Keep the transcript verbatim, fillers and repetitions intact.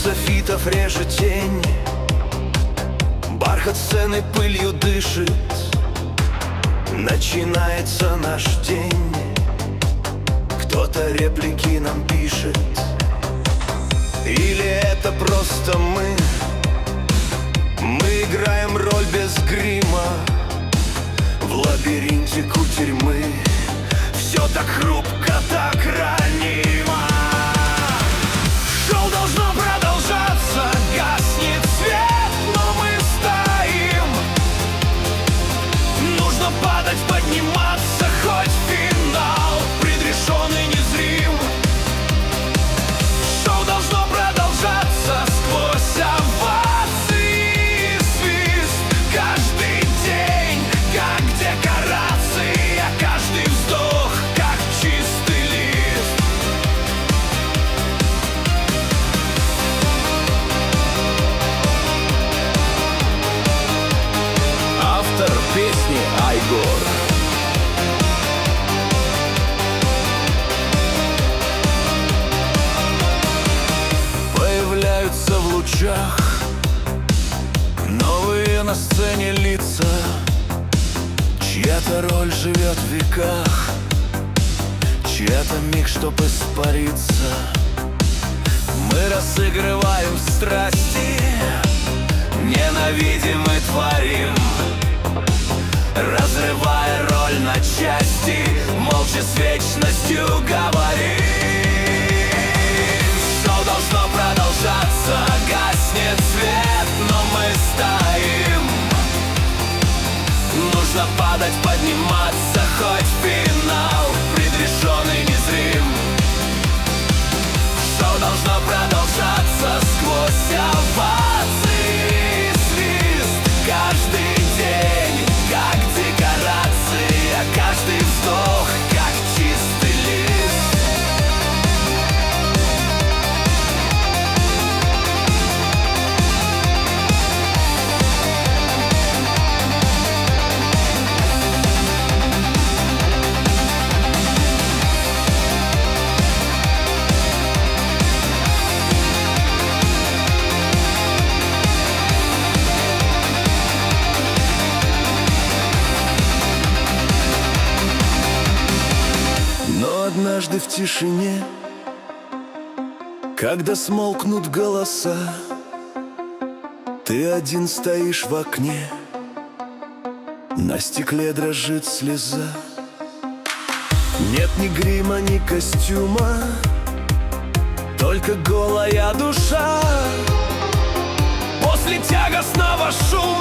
софитов режет тень, бархат сцены пылью дышит. Начинается наш день, кто-то реплики нам пишет. Или это просто мы? Мы играем роль без грима в лабиринте кутерьмы. Все так хрупко, так ранимо. Шоу должно продолжаться, гаснет свет, но мы стоим. Нужно падать, подниматься, хоть финал предрешен и незрим. Шоу должно продолжаться сквозь овации и свист. Каждый день, как декорация, каждый вздох, как чистый лист. Автор песни Айгор. Появляются в лучах новые на сцене лица, чья-то роль живет в веках, чья-то миг, чтоб испариться. Мы разыгрываем страсти, ненавидим и творим, разрывая роль на части, молча с вечностью говорим. Шоу должно продолжаться, гаснет свет, но мы стоим. Нужно падать, подниматься, хоть финал предрешен и незрим. Шоу должно продолжаться сквозь овации и свист. Каждый день, как декорация, каждый вздох, как чистый лист. Но однажды в тишине, когда смолкнут голоса, ты один стоишь в окне, на стекле дрожит слеза. Нет ни грима, ни костюма, только голая душа. После тягостного шума